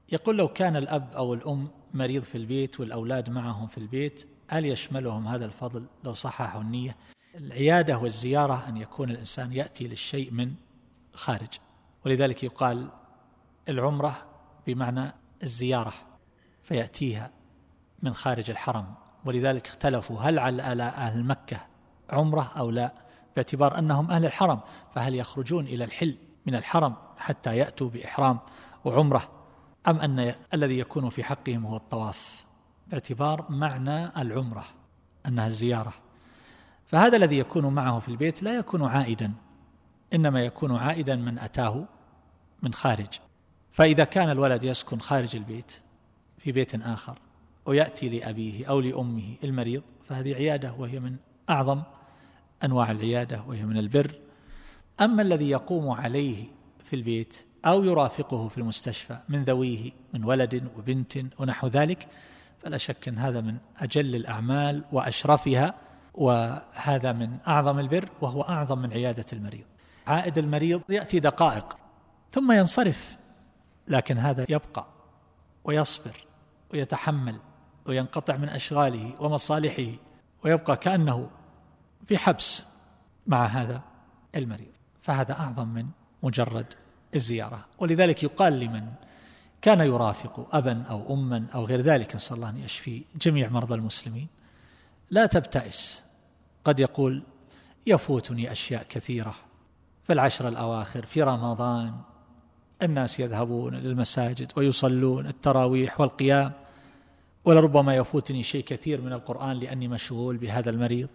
يقول لو كان الأب أو الأم مريض في البيت والأولاد معهم في البيت هل يشملهم هذا الفضل لو صححوا النية؟ العيادة والزيارة أن يكون الإنسان يأتي للشيء من خارج، ولذلك يقال العمرة بمعنى الزيارة فيأتيها من خارج الحرم، ولذلك اختلفوا هل على أهل مكة عمرة أو لا، باعتبار أنهم أهل الحرم، فهل يخرجون إلى الحل من الحرم حتى يأتوا بإحرام وعمرة، أم أن الذي يكون في حقهم هو الطواف، باعتبار معنى العمرة أنها الزيارة. فهذا الذي يكون معه في البيت لا يكون عائدا، إنما يكون عائدا من أتاه من خارج. فإذا كان الولد يسكن خارج البيت في بيت آخر ويأتي لأبيه أو لأمه المريض، فهذه عيادة وهي من أعظم أنواع العيادة وهي من البر. أما الذي يقوم عليه في البيت أو يرافقه في المستشفى من ذويه من ولد وبنت ونحو ذلك، فلا شك أن هذا من أجل الأعمال وأشرفها، وهذا من أعظم البر، وهو أعظم من عيادة المريض. عائد المريض يأتي دقائق ثم ينصرف، لكن هذا يبقى ويصبر ويتحمل وينقطع من أشغاله ومصالحه ويبقى كأنه في حبس مع هذا المريض، فهذا أعظم من مجرد الزيارة. ولذلك يقال لمن كان يرافق أبا أو أما أو غير ذلك، نسأل الله أن يشفي جميع مرضى المسلمين، لا تبتئس. قد يقول يفوتني أشياء كثيرة في العشر الأواخر في رمضان، الناس يذهبون للمساجد ويصلون التراويح والقيام، ولربما يفوتني شيء كثير من القرآن لأني مشغول بهذا المريض.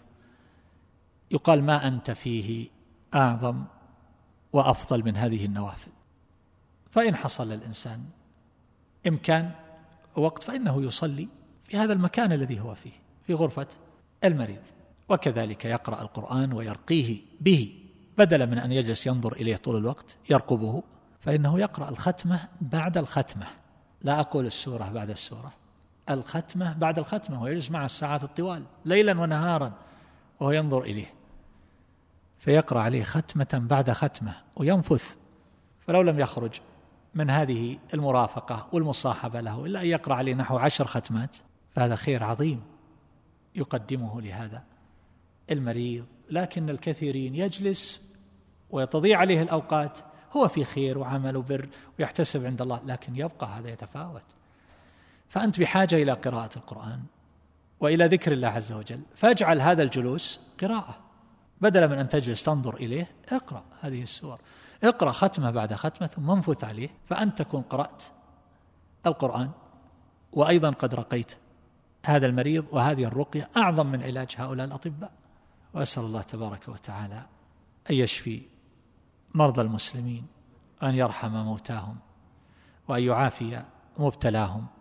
يقال ما أنت فيه أعظم وأفضل من هذه النوافل. فإن حصل للإنسان إمكان ووقت فإنه يصلي في هذا المكان الذي هو فيه في غرفة المريض، وكذلك يقرأ القرآن ويرقيه به، بدلا من أن يجلس ينظر إليه طول الوقت يرقبه، فإنه يقرأ الختمة بعد الختمة، لا أقول السورة بعد السورة، الختمة بعد الختمة، ويجلس مع الساعات الطوال ليلا ونهارا وهو ينظر إليه، فيقرأ عليه ختمة بعد ختمة وينفث. فلو لم يخرج من هذه المرافقة والمصاحبة له إلا أن يقرأ عليه نحو 10 ختمات، فهذا خير عظيم يقدمه لهذا المريض. لكن الكثيرين يجلس ويتضيع عليه الأوقات، هو في خير وعمل وبر ويحتسب عند الله، لكن يبقى هذا يتفاوت. فأنت بحاجة إلى قراءة القرآن وإلى ذكر الله عز وجل، فاجعل هذا الجلوس قراءة، بدلا من أن تجلس تنظر إليه اقرأ هذه السور، اقرأ ختمة بعد ختمة ثم انفث عليه، فأنت تكون قرأت القرآن وأيضا قد رقيت هذا المريض، وهذه الرقية أعظم من علاج هؤلاء الأطباء. وأسأل الله تبارك وتعالى أن يشفي مرضى المسلمين، وأن يرحم موتاهم، وأن يعافي مبتلاهم،